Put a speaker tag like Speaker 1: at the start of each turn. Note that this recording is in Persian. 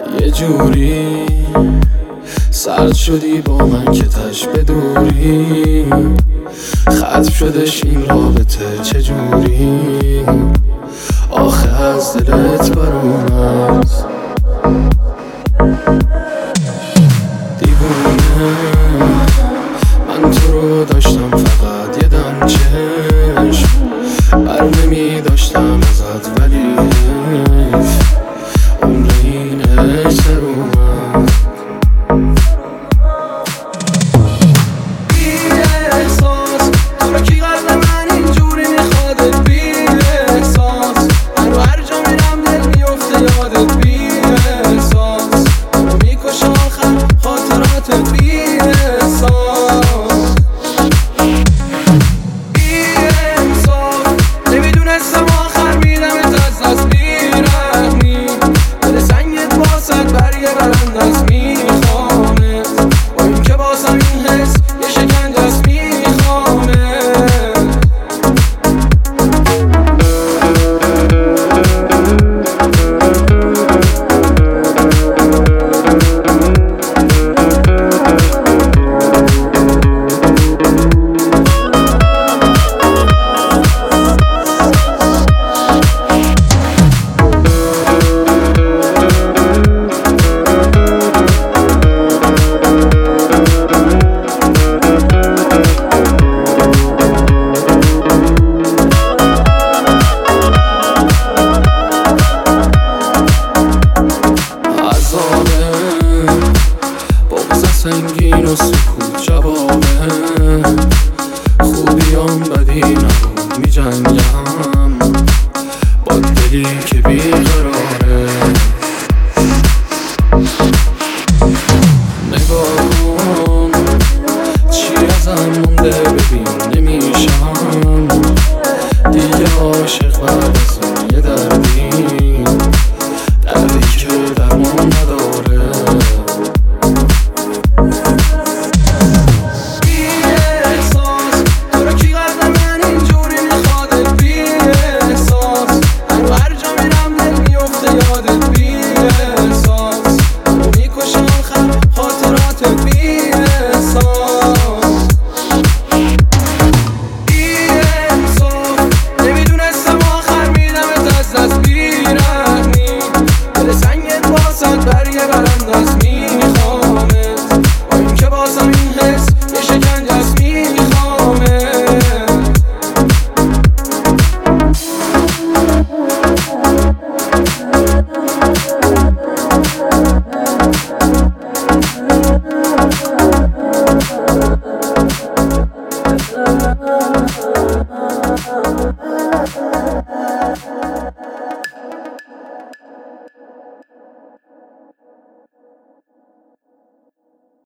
Speaker 1: یه جوری سرد شدی با من که تش بدوری، ختم شدش این رابطه چجوری، آخه از دلت برام هست دیوونه. من تو رو داشتم فقط یه دم چشم، بر نمی داشتم ازت ولی حیف عمر این عشق سر اومد. بی احساس تو رو کی قلب من اینجوری میخوادت، بی احساس هر جا میرم دل میفته یادت، بی احساس منو میکشه آخر خاطراتت، بی احساس بی انصاف نمیدونستم آخر میرمت از دست، بیرحمی دل سنگت واسد برگه برند است، میخوامت با این که باسم این حس یه شکنجه است، میخوامت. سنگین و سکوت جوابه، خوبیام بدی نبود میجنگم با دلی که بیقراره. نگاه کن چی ازم مونده ببین نمیشم دیگه عاشق بعد از این یه دردی که درمان نداره. That's me.